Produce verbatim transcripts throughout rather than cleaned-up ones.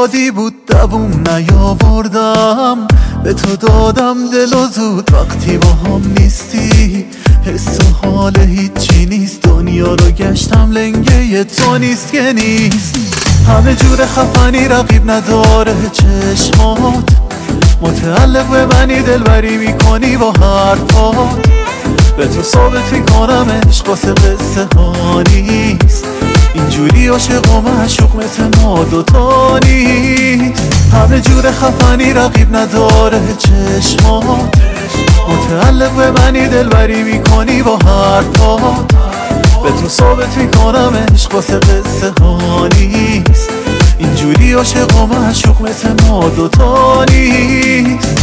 زیادی بود دووم نیاوردم، به تو دادم دل و زود وقتی با هم نیستی. حس و حال هیچی نیست، دنیا رو گشتم لنگه تو نیست که نیست. همه جور خفنی رقیب نداره چشمات، متعلق به منی دلبری میکنی با حرفات. به تو ثابت میکنم عشق واسه قصه ها نیست، اینجوری عاشق و معشوق مثل ما دوتا نیست. همه جور خفنی رقیب نداره چشمات، متعلق به منی دلبری میکنی با حرفات. به تو ثابت میکنم عشق واسه قصه ها نیست، اینجوری عاشق و معشوق مثل ما دوتا نیست.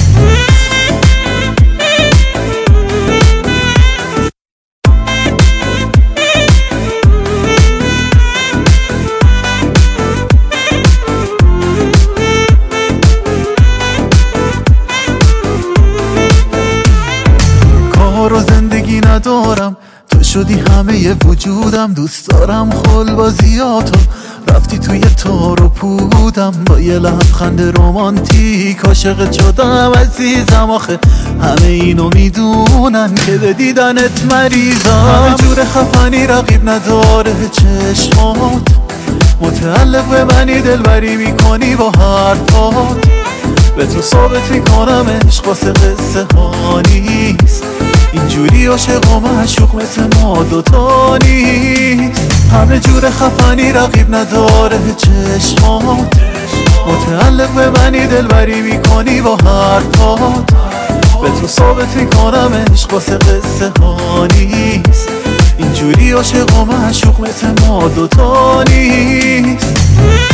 کار و زندگی ندارم، تو شدی همه ی وجودم. دوست دارم خلبازیاتو، رفتی توی تار و پودم. با یه لبخند رومانتیک عاشقت شدم عزیزم. آخه همه اینو میدونن که به دیدنت مریضم. همه جور خفنی رقیب نداره چشمات، متعلق به منی دلبری میکنی با حرفات. به تو ثابت میکنم عشق واسه قصه ها نیست، اینجوری عاشق و معشوق مثل ما دوتا نیست. همه جور خفنی رقیب نداره چشمات، متعلق به منی دلبری میکنی با حرفات. به تو ثابت میکنم عشق واسه قصه ها نیست، اینجوری عاشق و معشوق مثل ما دوتا نیست.